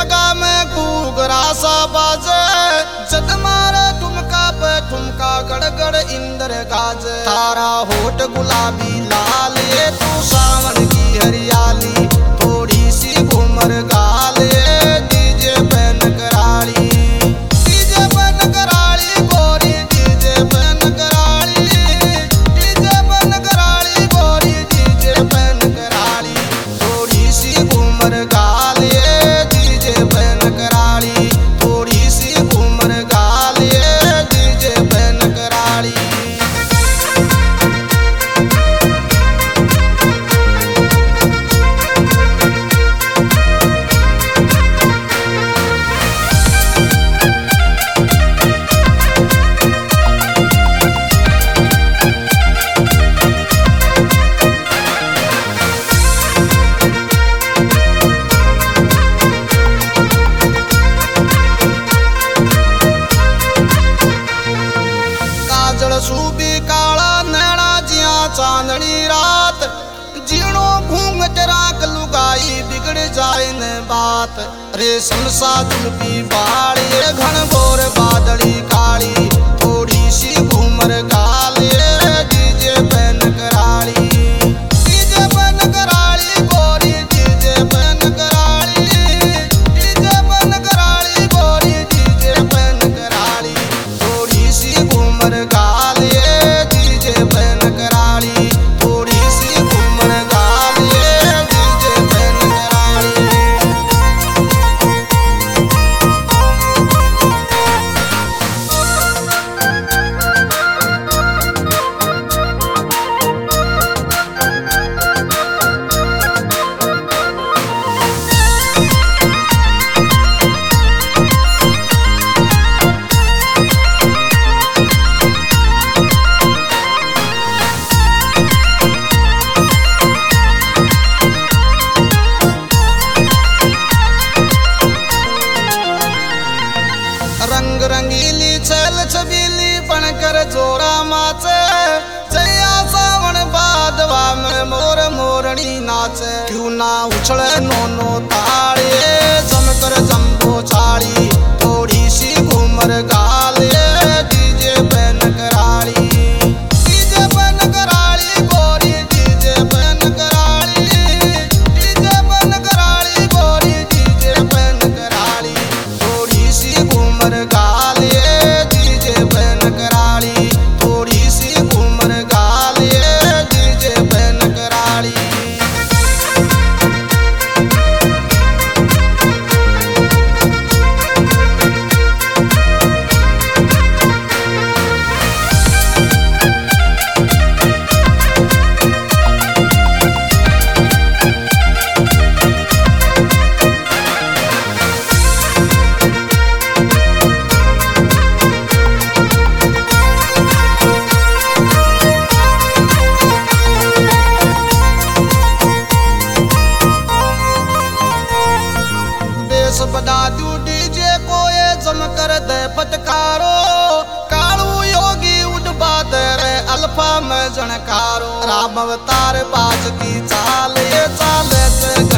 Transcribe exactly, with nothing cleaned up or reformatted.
पगा में घूघरा सा बाजे, जद मारे ठुमका पे ठुमका गड़गड़ इंद्र गाजे। तारा होठ गुलाबी लाल ये तू सावन की हरियाली, थोड़ी सी घूमर गाल ये डीजे पे नगराली, डीजे पे नगराली गोरी, डीजे पे नगराली, डीजे पे नगराली गोरी, डीजे पे नगराली, थोड़ी सी घूमर गाल ये डीजे पे नगराली, थोड़ी सी घूमर गाल ये डीजे पे नगराली। सूबी काला नैना जिया चांदनी रात, जीणो घूंघट राख लुगाई बिगड़ जाए न बात। रेशम सा जुल्फी बाल ये घन घोर बादली काली, थोड़ी सी घूमर गाल ये डीजे पे नगराली, डीजे पे नगराली गोरी, डीजे पे नगराली, डीजे पे नगराली गोरी, डीजे पे नगराली, थोड़ी सी घूमर गाल ये डीजे पे नगराली, थोड़ी सी घूमर गाल ये डीजे पे नगराली। रंग रंगीली छल छबीली बनकर जोरा माचे, जया सावन बादवा में मोर मोरनी नाचे। क्यों ना उछले नोनो ताड़े जमकर जम्बो चाड़ी, थोड़ी सी घूमर गाल ये डीजे पे नगराली, डीजे पे नगराली गोरी, डीजे पे नगराली, डीजे पे नगराली गोरी, डीजे पे नगराली, थोड़ी सी घूमर गाल ये डीजे पे नगराली, थोड़ी सी घूमर गाल ये डीजे पे नगराली। देश बदा दू डीजे को ये जम कर दे फटकारो, कालू योगी उठबा दे रे अल्फा में जनकारो। राम अवतार बाज की चाल ये चाल से